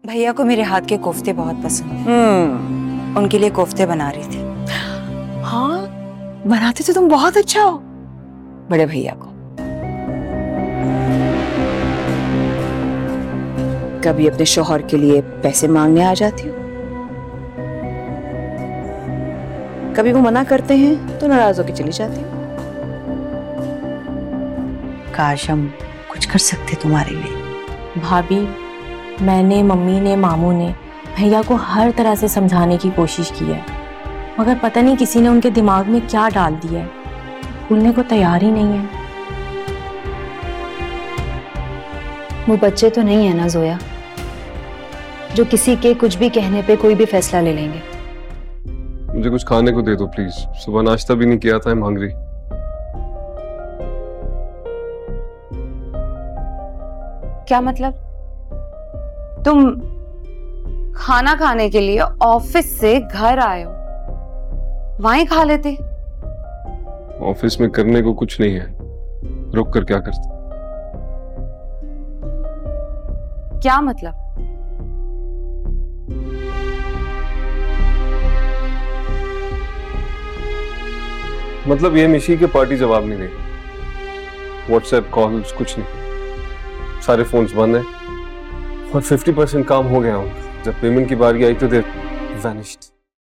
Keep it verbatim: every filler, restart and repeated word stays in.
भैया को मेरे हाथ के कोफ्ते बहुत पसंद हैं। हम्म उनके लिए कोफ्ते बना रही थी। हाँ, बनाते तो तुम बहुत अच्छा हो। बड़े भैया को। कभी अपने शौहर के लिए पैसे मांगने आ जाती हो, कभी वो मना करते हैं तो नाराज होकर चली जाती हो। काश हम कुछ कर सकते तुम्हारे लिए। भाभी, मैंने, मम्मी ने, मामू ने भैया को हर तरह से समझाने की कोशिश की है, मगर पता नहीं किसी ने उनके दिमाग में क्या डाल दिया है, भूलने को तैयार ही नहीं है। वो बच्चे तो नहीं है ना जोया, जो किसी के कुछ भी कहने पे कोई भी फैसला ले लेंगे। मुझे कुछ खाने को दे दो प्लीज, सुबह नाश्ता भी नहीं किया था। I'm hungry। क्या मतलब? तुम खाना खाने के लिए ऑफिस से घर आए हो, वहीं खा लेते। ऑफिस में करने को कुछ नहीं है, रुक कर क्या करते? क्या मतलब? मतलब ये निशी के पार्टी जवाब नहीं दे, व्हाट्सएप कॉल्स कुछ नहीं, सारे फोन्स बंद हैं और फिफ्टी परसेंट काम हो गया हूँ। जब पेमेंट की बारी आई तो दे वैनिश्ड।